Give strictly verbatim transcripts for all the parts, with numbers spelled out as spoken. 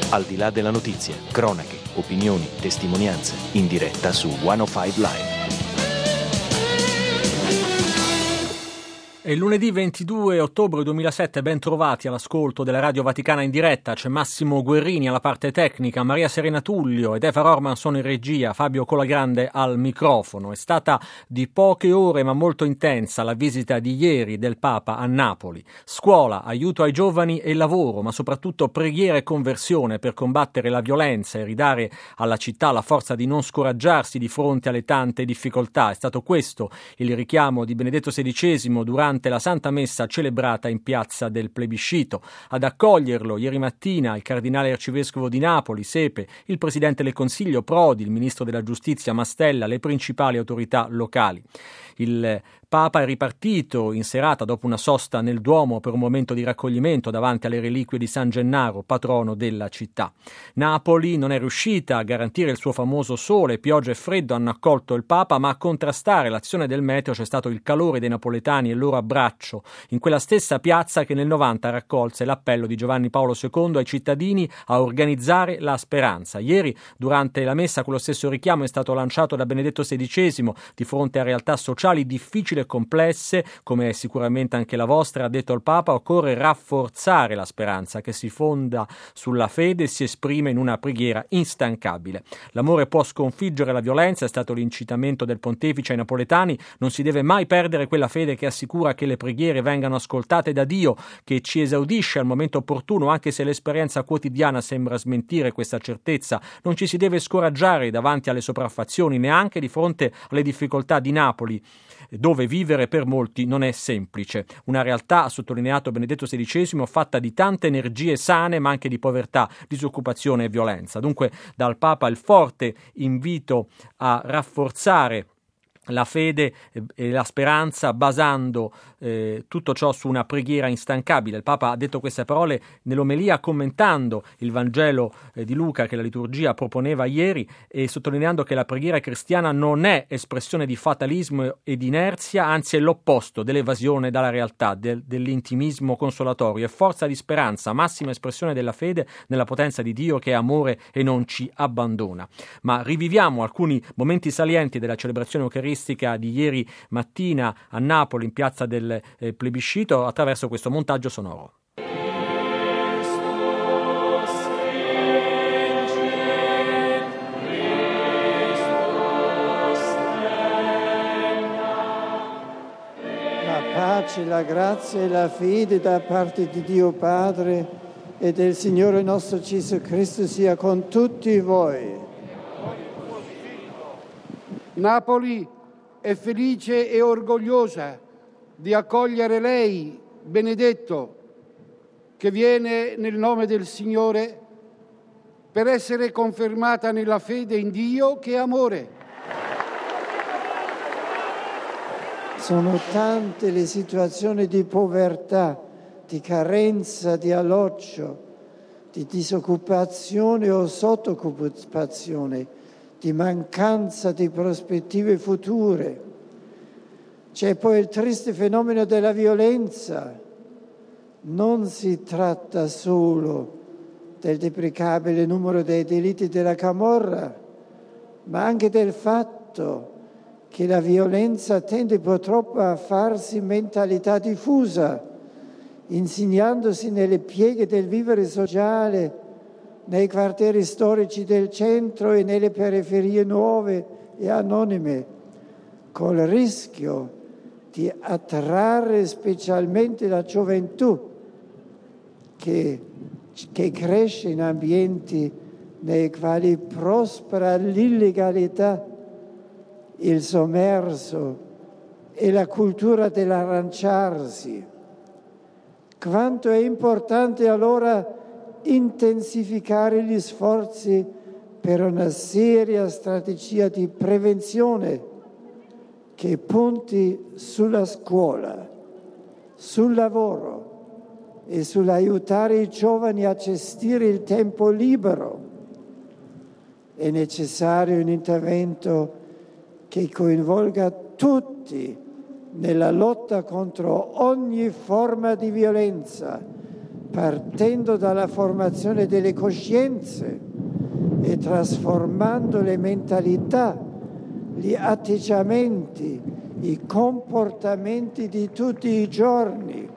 Al di là della notizia, cronache, opinioni, testimonianze, in diretta su centocinque Live. È lunedì ventidue ottobre duemilasette, ben trovati all'ascolto della Radio Vaticana in diretta. C'è Massimo Guerrini alla parte tecnica, Maria Serena Tullio ed Eva Rorman sono in regia, Fabio Colagrande al microfono. È stata di poche ore ma molto intensa la visita di ieri del Papa a Napoli. Scuola, aiuto ai giovani e lavoro, ma soprattutto preghiera e conversione per combattere la violenza e ridare alla città la forza di non scoraggiarsi di fronte alle tante difficoltà. È stato questo il richiamo di Benedetto sedicesimo durante la Santa Messa celebrata in piazza del Plebiscito. Ad accoglierlo ieri mattina il cardinale arcivescovo di Napoli, Sepe, il presidente del Consiglio Prodi, il ministro della Giustizia Mastella, le principali autorità locali. Il Papa è ripartito in serata dopo una sosta nel Duomo per un momento di raccoglimento davanti alle reliquie di San Gennaro, patrono della città. Napoli non è riuscita a garantire il suo famoso sole, pioggia e freddo hanno accolto il Papa, ma a contrastare l'azione del meteo c'è stato il calore dei napoletani e il loro abbraccio in quella stessa piazza che nel novanta raccolse l'appello di Giovanni Paolo secondo ai cittadini a organizzare la speranza. Ieri, durante la messa, quello stesso richiamo è stato lanciato da Benedetto sedicesimo di fronte a realtà sociali difficili e complesse, come è sicuramente anche la vostra, ha detto il Papa. Occorre rafforzare la speranza che si fonda sulla fede e si esprime in una preghiera instancabile. L'amore può sconfiggere la violenza, è stato l'incitamento del pontefice ai napoletani. Non si deve mai perdere quella fede che assicura che le preghiere vengano ascoltate da Dio, che ci esaudisce al momento opportuno, anche se l'esperienza quotidiana sembra smentire questa certezza. Non ci si deve scoraggiare davanti alle sopraffazioni, neanche di fronte alle difficoltà di Napoli, dove vivere per molti non è semplice. Una realtà, ha sottolineato Benedetto sedicesimo, fatta di tante energie sane ma anche di povertà, disoccupazione e violenza. Dunque dal Papa il forte invito a rafforzare la fede e la speranza basando eh, tutto ciò su una preghiera instancabile. Il Papa ha detto queste parole nell'omelia commentando il Vangelo eh, di Luca che la liturgia proponeva ieri e sottolineando che la preghiera cristiana non è espressione di fatalismo e di inerzia, anzi è l'opposto dell'evasione dalla realtà, del, dell'intimismo consolatorio, è forza di speranza, massima espressione della fede nella potenza di Dio che è amore e non ci abbandona. Ma riviviamo alcuni momenti salienti della celebrazione eucaristica di ieri mattina a Napoli in piazza del eh, Plebiscito attraverso questo montaggio sonoro. La pace, la grazia e la fede da parte di Dio Padre e del Signore nostro Gesù Cristo sia con tutti voi. Napoli è felice e orgogliosa di accogliere lei, Benedetto, che viene nel nome del Signore per essere confermata nella fede in Dio che è amore. Sono tante le situazioni di povertà, di carenza di alloggio, di disoccupazione o sottoccupazione, di mancanza di prospettive future. C'è poi il triste fenomeno della violenza. Non si tratta solo del deprecabile numero dei delitti della camorra, ma anche del fatto che la violenza tende purtroppo a farsi mentalità diffusa, insignandosi nelle pieghe del vivere sociale, nei quartieri storici del centro e nelle periferie nuove e anonime, col rischio di attrarre specialmente la gioventù che, che cresce in ambienti nei quali prospera l'illegalità, il sommerso e la cultura dell'arrangiarsi. Quanto è importante allora intensificare gli sforzi per una seria strategia di prevenzione che punti sulla scuola, sul lavoro e sull'aiutare i giovani a gestire il tempo libero. È necessario un intervento che coinvolga tutti nella lotta contro ogni forma di violenza, partendo dalla formazione delle coscienze e trasformando le mentalità, gli atteggiamenti, i comportamenti di tutti i giorni.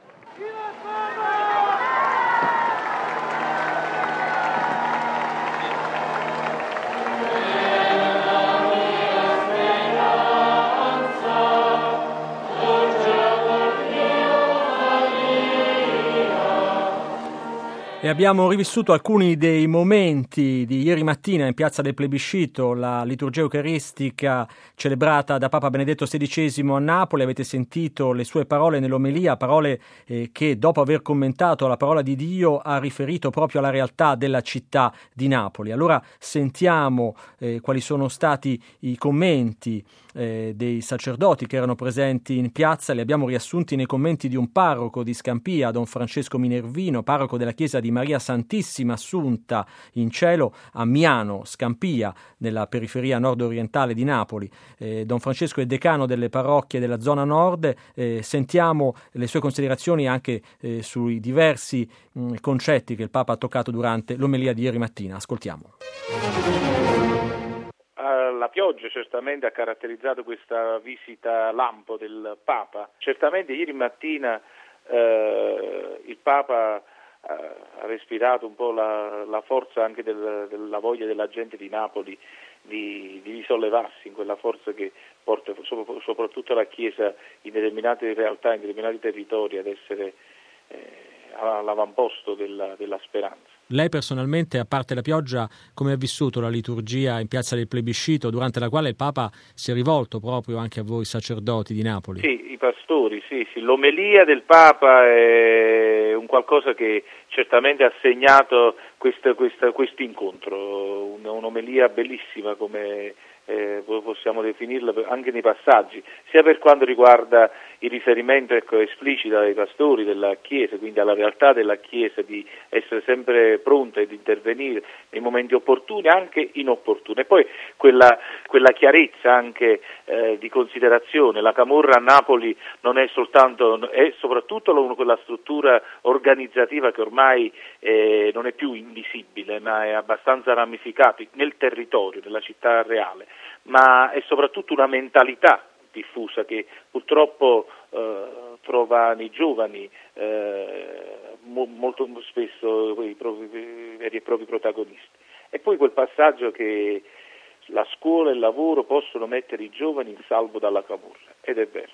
E abbiamo rivissuto alcuni dei momenti di ieri mattina in Piazza del Plebiscito, la liturgia eucaristica celebrata da Papa Benedetto sedicesimo a Napoli. Avete sentito le sue parole nell'omelia, parole eh, che dopo aver commentato la parola di Dio ha riferito proprio alla realtà della città di Napoli. Allora sentiamo eh, quali sono stati i commenti eh, dei sacerdoti che erano presenti in piazza. Li abbiamo riassunti nei commenti di un parroco di Scampia, Don Francesco Minervino, parroco della chiesa di Maria Santissima Assunta in cielo a Miano, Scampia, nella periferia nord-orientale di Napoli. Eh, Don Francesco è decano delle parrocchie della zona nord. Eh, sentiamo le sue considerazioni anche eh, sui diversi mh, concetti che il Papa ha toccato durante l'omelia di ieri mattina. Ascoltiamo. La pioggia certamente ha caratterizzato questa visita lampo del Papa. Certamente ieri mattina eh, il Papa ha respirato un po' la, la forza anche del, della voglia della gente di Napoli di, di risollevarsi in quella forza che porta soprattutto la Chiesa in determinate realtà, in determinati territori ad essere eh, all'avamposto della, della speranza. Lei personalmente, a parte la pioggia, come ha vissuto la liturgia in Piazza del Plebiscito, durante la quale il Papa si è rivolto proprio anche a voi sacerdoti di Napoli? Sì, i pastori, sì, sì. L'omelia del Papa è un qualcosa che certamente ha segnato questo incontro, un'omelia bellissima come eh, possiamo definirla anche nei passaggi, sia per quanto riguarda il riferimento ecco, esplicito ai pastori della Chiesa, quindi alla realtà della Chiesa di essere sempre pronta ad intervenire nei momenti opportuni, anche inopportuni. E poi quella, quella chiarezza anche eh, di considerazione, la Camorra a Napoli non è soltanto, è soprattutto quella struttura organizzativa che ormai eh, non è più invisibile, ma è abbastanza ramificata nel territorio, nella città reale, ma è soprattutto una mentalità diffusa che purtroppo eh, trova nei giovani eh, mo, molto spesso i propri, veri e propri protagonisti. E poi quel passaggio che la scuola e il lavoro possono mettere i giovani in salvo dalla camorra, ed è vero.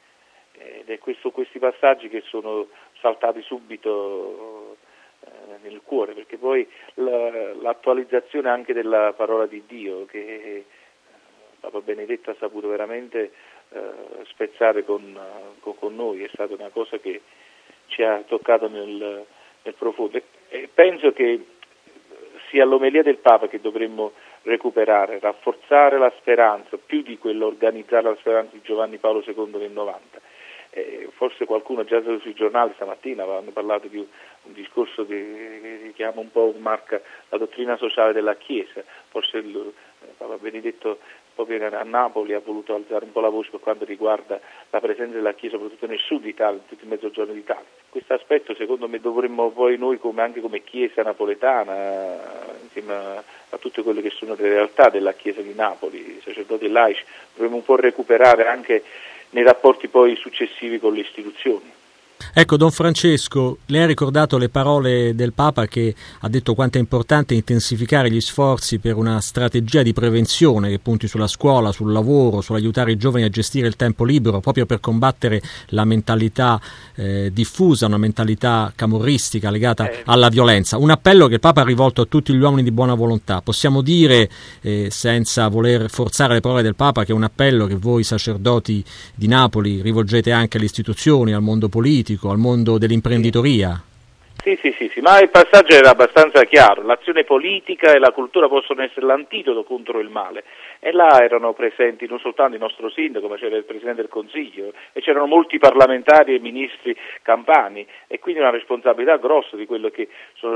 Ed è questo, questi passaggi che sono saltati subito eh, nel cuore, perché poi la, l'attualizzazione anche della parola di Dio che Papa Benedetto ha saputo veramente eh, spezzare con, con, con noi, è stata una cosa che ci ha toccato nel, nel profondo. E penso che sia l'omelia del Papa che dovremmo recuperare, rafforzare la speranza, più di quello organizzare la speranza di Giovanni Paolo secondo nel novanta. Eh, forse qualcuno già sui giornali stamattina hanno parlato di un, un discorso che richiama un po' marca la dottrina sociale della Chiesa, forse il eh, Papa Benedetto proprio a Napoli ha voluto alzare un po' la voce per quanto riguarda la presenza della Chiesa soprattutto nel sud Italia, in tutto il mezzogiorno d'Italia. Questo aspetto secondo me dovremmo poi noi come, anche come Chiesa napoletana, insieme a, a tutte quelle che sono le realtà della Chiesa di Napoli, i sacerdoti e laici, dovremmo un po' recuperare anche nei rapporti poi successivi con le istituzioni. Ecco, Don Francesco, lei ha ricordato le parole del Papa che ha detto quanto è importante intensificare gli sforzi per una strategia di prevenzione che punti sulla scuola, sul lavoro, sull'aiutare i giovani a gestire il tempo libero, proprio per combattere la mentalità eh, diffusa, una mentalità camorristica legata eh. alla violenza. Un appello che il Papa ha rivolto a tutti gli uomini di buona volontà. Possiamo dire, eh, senza voler forzare le parole del Papa, che è un appello che voi sacerdoti di Napoli rivolgete anche alle istituzioni, al mondo politico, al mondo dell'imprenditoria? Sì, sì, sì, sì, ma il passaggio era abbastanza chiaro. L'azione politica e la cultura possono essere l'antidoto contro il male. E là erano presenti non soltanto il nostro sindaco, ma c'era il Presidente del Consiglio e c'erano molti parlamentari e ministri campani, e quindi una responsabilità grossa di quello che sono le loro responsabilità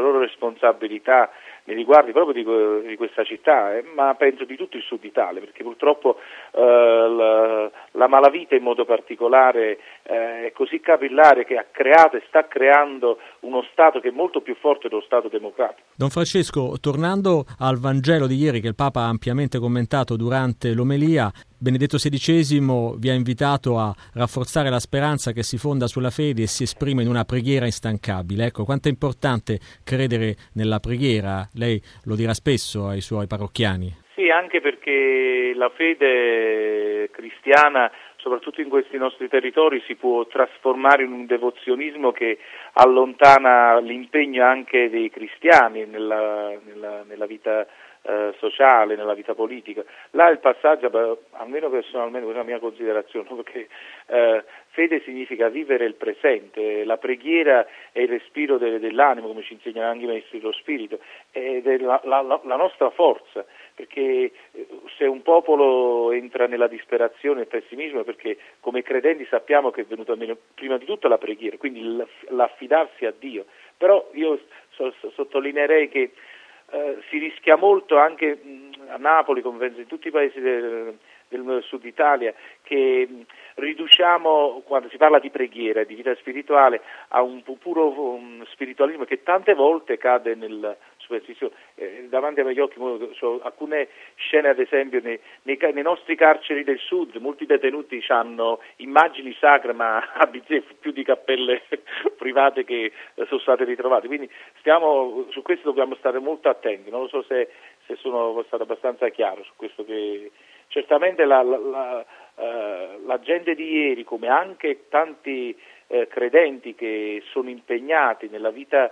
responsabilità nei riguardi proprio di, di questa città, eh, ma penso di tutto il sud Italia, perché purtroppo eh, la, la malavita in modo particolare eh, è così capillare che ha creato e sta creando uno Stato che è molto più forte dello Stato democratico. Don Francesco, tornando al Vangelo di ieri che il Papa ha ampiamente commentato durante l'omelia, Benedetto sedicesimo vi ha invitato a rafforzare la speranza che si fonda sulla fede e si esprime in una preghiera instancabile. Ecco, quanto è importante credere nella preghiera, lei lo dirà spesso ai suoi parrocchiani. Sì, anche perché la fede cristiana, soprattutto in questi nostri territori, si può trasformare in un devozionismo che allontana l'impegno anche dei cristiani nella, nella, nella vita eh, sociale, nella vita politica. Là il passaggio, beh, almeno personalmente, questa è una mia considerazione, perché eh, fede significa vivere il presente, la preghiera è il respiro de, dell'animo, come ci insegnano anche i maestri dello spirito, ed è la, la, la nostra forza, perché se un popolo entra nella disperazione e il pessimismo è perché come credenti sappiamo che è venuta meno prima di tutto la preghiera, quindi l'affidarsi a Dio. Però io so, so, sottolineerei che eh, si rischia molto anche mh, a Napoli, come penso in tutti i paesi del, del sud Italia, che mh, riduciamo, quando si parla di preghiera e di vita spirituale, a un puro um, spiritualismo che tante volte cade nel superstizione. Eh, davanti ai miei occhi so, alcune scene, ad esempio nei, nei, nei nostri carceri del sud, molti detenuti hanno immagini sacre ma a bizzeffe, più di cappelle private che eh, sono state ritrovate, quindi stiamo, su questo dobbiamo stare molto attenti. Non lo so se, se sono stato abbastanza chiaro su questo, che certamente la, la, la, uh, la gente di ieri, come anche tanti eh, credenti che sono impegnati nella vita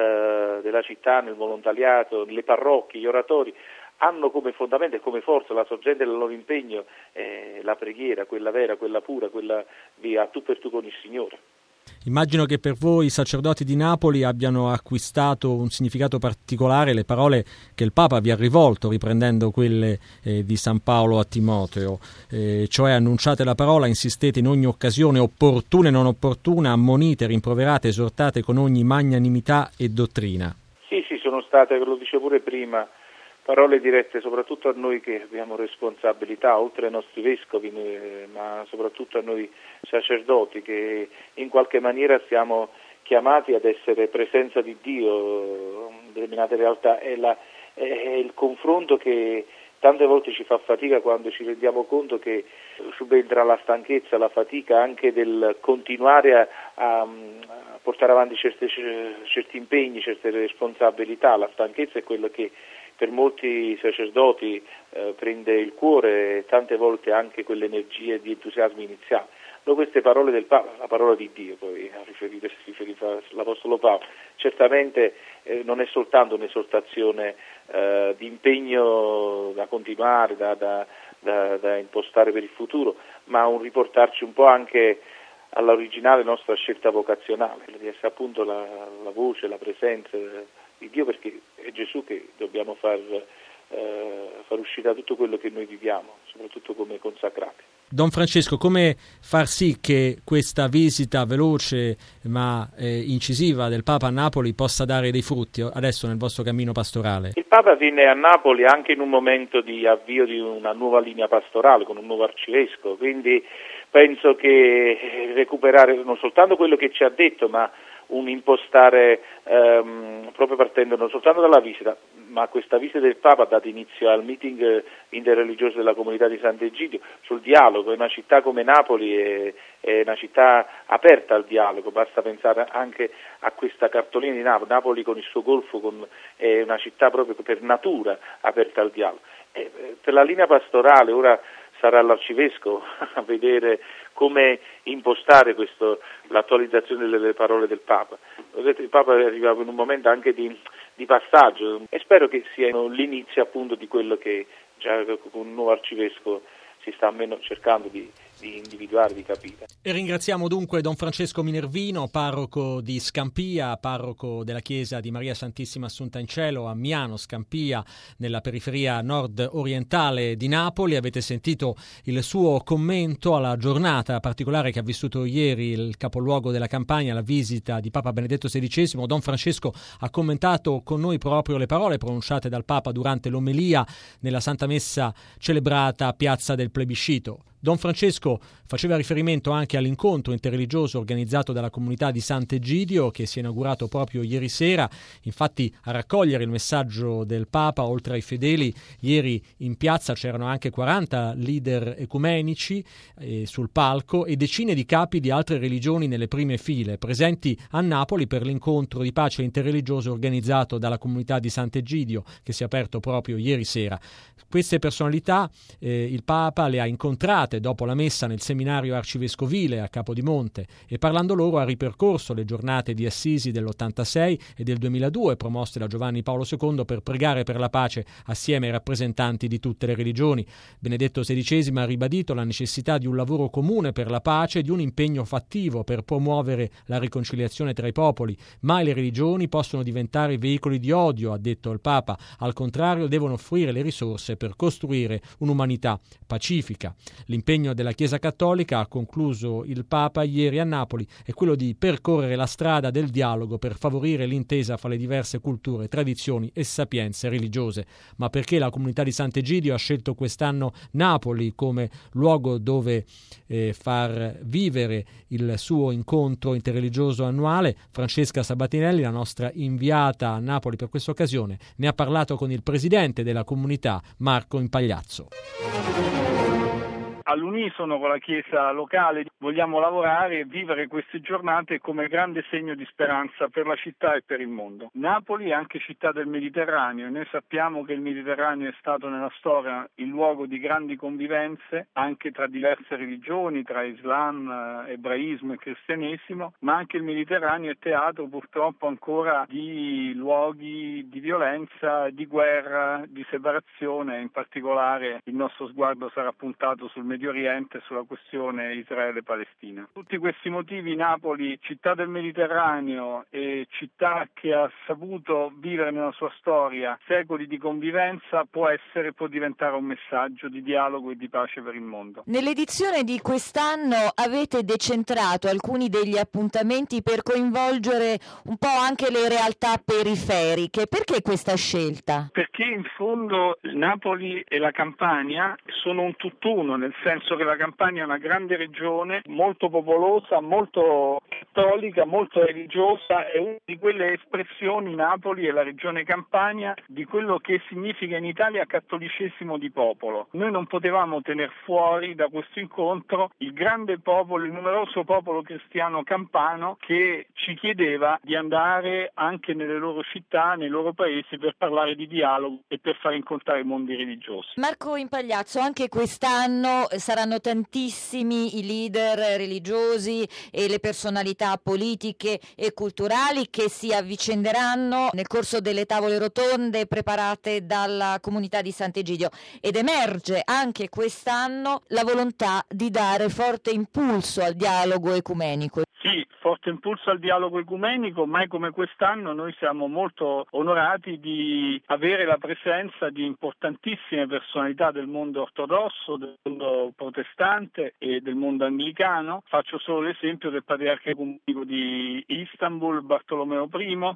eh, della città, nel volontariato, nelle parrocchie, gli oratori, hanno come fondamento e come forza la sorgente del loro impegno eh, la preghiera, quella vera, quella pura, quella via tu per tu con il Signore. Immagino che per voi i sacerdoti di Napoli abbiano acquistato un significato particolare le parole che il Papa vi ha rivolto, riprendendo quelle eh, di San Paolo a Timoteo, eh, cioè annunciate la parola, insistete in ogni occasione, opportuna e non opportuna, ammonite, rimproverate, esortate con ogni magnanimità e dottrina. Sì, sì, sono state, lo dicevo pure prima, parole dirette soprattutto a noi che abbiamo responsabilità, oltre ai nostri vescovi, ma soprattutto a noi sacerdoti, che in qualche maniera siamo chiamati ad essere presenza di Dio in determinate realtà. È, la, è il confronto che tante volte ci fa fatica quando ci rendiamo conto che subentra la stanchezza, la fatica anche del continuare a, a, a portare avanti certe, certi impegni, certe responsabilità. La stanchezza è quello che per molti sacerdoti eh, prende il cuore e tante volte anche quelle energie di entusiasmo iniziale. No, queste parole del Papa, la parola di Dio, poi a riferire, si riferiva l'Apostolo Paolo, certamente eh, non è soltanto un'esortazione eh, di impegno da continuare, da, da, da, da impostare per il futuro, ma un riportarci un po' anche all'originale nostra scelta vocazionale, di essere appunto la, la voce, la presenza di Dio, perché è Gesù che dobbiamo far, eh, far uscire da tutto quello che noi viviamo, soprattutto come consacrati. Don Francesco, come far sì che questa visita veloce ma eh, incisiva del Papa a Napoli possa dare dei frutti adesso nel vostro cammino pastorale? Il Papa viene a Napoli anche in un momento di avvio di una nuova linea pastorale con un nuovo arcivescovo, quindi penso che recuperare non soltanto quello che ci ha detto, ma un impostare ehm, proprio partendo non soltanto dalla visita, ma questa visita del Papa ha dato inizio al meeting interreligioso della comunità di Sant'Egidio sul dialogo. Una città come Napoli è, è una città aperta al dialogo, basta pensare anche a questa cartolina di Napoli, Napoli con il suo golfo con, è una città proprio per natura aperta al dialogo. E per la linea pastorale ora sarà l'arcivescovo a vedere come impostare questo, l'attualizzazione delle parole del Papa. Il Papa arrivava in un momento anche di, di passaggio e spero che sia l'inizio appunto di quello che già con un nuovo arcivescovo si sta almeno cercando di, di individuare, di capire. E ringraziamo dunque Don Francesco Minervino, parroco di Scampia, parroco della chiesa di Maria Santissima Assunta in Cielo a Miano, Scampia, nella periferia nord-orientale di Napoli. Avete sentito il suo commento alla giornata particolare che ha vissuto ieri il capoluogo della Campania, la visita di Papa Benedetto sedicesimo. Don Francesco ha commentato con noi proprio le parole pronunciate dal Papa durante l'omelia nella Santa Messa celebrata a Piazza del Plebiscito. Don Francesco faceva riferimento anche all'incontro interreligioso organizzato dalla comunità di Sant'Egidio che si è inaugurato proprio ieri sera. Infatti, a raccogliere il messaggio del Papa, oltre ai fedeli, ieri in piazza c'erano anche quaranta leader ecumenici eh, sul palco e decine di capi di altre religioni nelle prime file, presenti a Napoli per l'incontro di pace interreligioso organizzato dalla comunità di Sant'Egidio che si è aperto proprio ieri sera. Queste personalità eh, il Papa le ha incontrate dopo la messa nel seminario arcivescovile a Capodimonte e parlando loro ha ripercorso le giornate di Assisi dell'ottantasei e del duemiladue promosse da Giovanni Paolo secondo per pregare per la pace assieme ai rappresentanti di tutte le religioni. Benedetto sedicesimo ha ribadito la necessità di un lavoro comune per la pace e di un impegno fattivo per promuovere la riconciliazione tra i popoli. Mai le religioni possono diventare veicoli di odio, ha detto il Papa, al contrario devono offrire le risorse per costruire un'umanità pacifica. L'impegno della Chiesa Cattolica, ha concluso il Papa ieri a Napoli, è quello di percorrere la strada del dialogo per favorire l'intesa fra le diverse culture, tradizioni e sapienze religiose. Ma perché la comunità di Sant'Egidio ha scelto quest'anno Napoli come luogo dove eh, far vivere il suo incontro interreligioso annuale? Francesca Sabatinelli, la nostra inviata a Napoli per questa occasione, ne ha parlato con il presidente della comunità, Marco Impagliazzo. All'unisono con la Chiesa locale vogliamo lavorare e vivere queste giornate come grande segno di speranza per la città e per il mondo. Napoli è anche città del Mediterraneo e noi sappiamo che il Mediterraneo è stato nella storia il luogo di grandi convivenze anche tra diverse religioni, tra Islam, ebraismo e cristianesimo, ma anche il Mediterraneo è teatro purtroppo ancora di luoghi di violenza, di guerra, di separazione. In particolare il nostro sguardo sarà puntato sul Mediterraneo Medio Oriente sulla questione Israele-Palestina. Tutti questi motivi Napoli, città del Mediterraneo e città che ha saputo vivere nella sua storia secoli di convivenza, può essere, può diventare un messaggio di dialogo e di pace per il mondo. Nell'edizione di quest'anno avete decentrato alcuni degli appuntamenti per coinvolgere un po' anche le realtà periferiche. Perché questa scelta? Perché in fondo Napoli e la Campania sono un tutt'uno, nel senso che la Campania è una grande regione, molto popolosa, molto cattolica, molto religiosa, è una di quelle espressioni, Napoli e la regione Campania, di quello che significa in Italia cattolicesimo di popolo. Noi non potevamo tener fuori da questo incontro il grande popolo, il numeroso popolo cristiano campano che ci chiedeva di andare anche nelle loro città, nei loro paesi per parlare di dialogo e per far incontrare i mondi religiosi. Marco Impagliazzo, anche quest'anno saranno tantissimi i leader religiosi e le personalità politiche e culturali che si avvicenderanno nel corso delle tavole rotonde preparate dalla comunità di Sant'Egidio, ed emerge anche quest'anno la volontà di dare forte impulso al dialogo ecumenico. Sì, forte impulso al dialogo ecumenico, mai come quest'anno noi siamo molto onorati di avere la presenza di importantissime personalità del mondo ortodosso, del mondo protestante e del mondo anglicano. Faccio solo l'esempio del patriarca ecumenico di Istanbul, Bartolomeo I,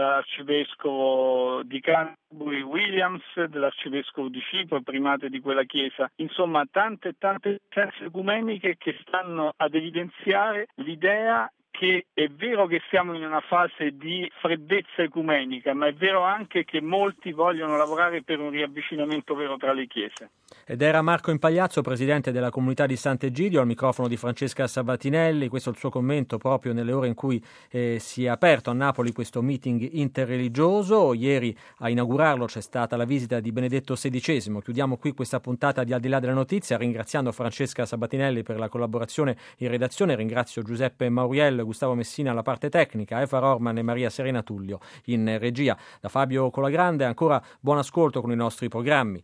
dell'arcivescovo di Canterbury Williams, dell'arcivescovo di Cipro, primate di quella chiesa. Insomma, tante tante presenze ecumeniche che stanno ad evidenziare l'idea che è vero che siamo in una fase di freddezza ecumenica, ma è vero anche che molti vogliono lavorare per un riavvicinamento vero tra le chiese. Ed era Marco Impagliazzo, presidente della comunità di Sant'Egidio, al microfono di Francesca Sabatinelli. Questo è il suo commento proprio nelle ore in cui eh, si è aperto a Napoli questo meeting interreligioso. Ieri a inaugurarlo c'è stata la visita di Benedetto sedicesimo. Chiudiamo qui questa puntata di Al di là della notizia ringraziando Francesca Sabatinelli per la collaborazione in redazione. Ringrazio Giuseppe Mauriello, Gustavo Messina alla parte tecnica, Eva Rorman e Maria Serena Tullio in regia. Da Fabio Colagrande ancora buon ascolto con i nostri programmi.